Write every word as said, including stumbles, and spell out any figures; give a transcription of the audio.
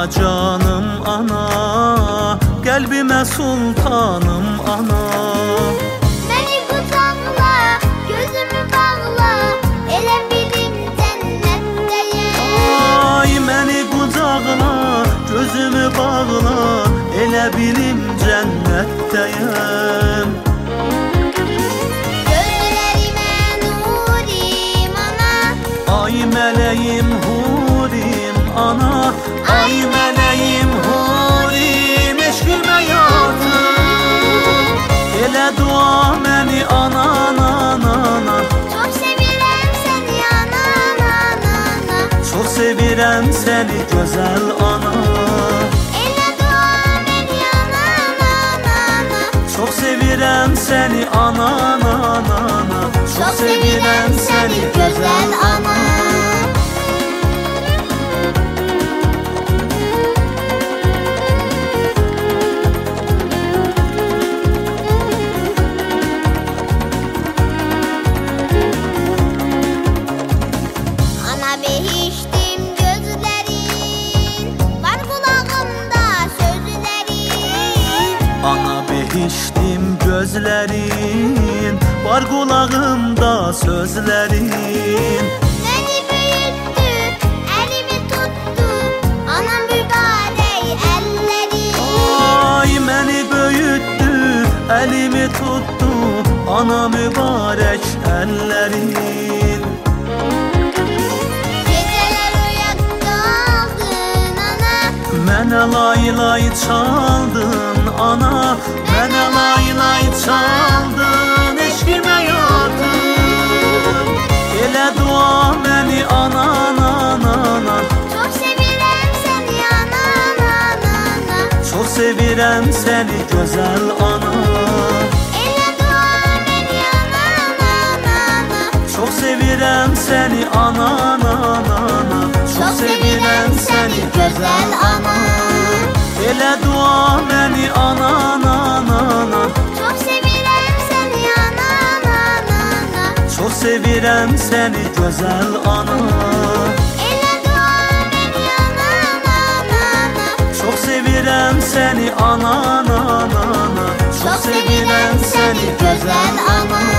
ana canım ana, kalbime sultanım ana. Beni kucakla, gözümü bağla, elə bilim cennetteyim. Ay beni kucakla, gözümü bağla, elə bilim cennetteyim. Gözlerime nurim ana, Ay meleğim hurim ana, ay meleğim hurim, eşkime yatır. Elə dua məni anan anana, çok sevirem seni anan anana. çok sevirəm seni güzel ana. Elə dua beni anan anana, Çok sevirəm seni anan anana, çok sevirem seni güzel ana. Ana behiştim gözlerin, var kulağımda sözlerin. Ana behiştim gözlerin, var kulağımda sözlerin. Beni büyüttü, elimi tuttu, anam mübarek elleri. Ay beni büyüttü, elimi tuttu, ana mübarek ellerin. Geceler uyakta aldın ana, Mənə lay lay çaldın ana, mənə lay lay çaldın, eşkimə yatır. Elə dua məni anan anana, çok sevirem seni anan anana. çok sevirəm səni gözəl ana. Elə dua beni anan anana, Çok sevirəm səni anan anana, çok sevirem seni güzel ana. Elə dua məni anan anana, Çok sevirem seni anan anana. çok sevirəm səni gözəl ana. Elə dua beni anan anana, Çok sevirəm səni anan anana, çok sevirem seni güzel ana.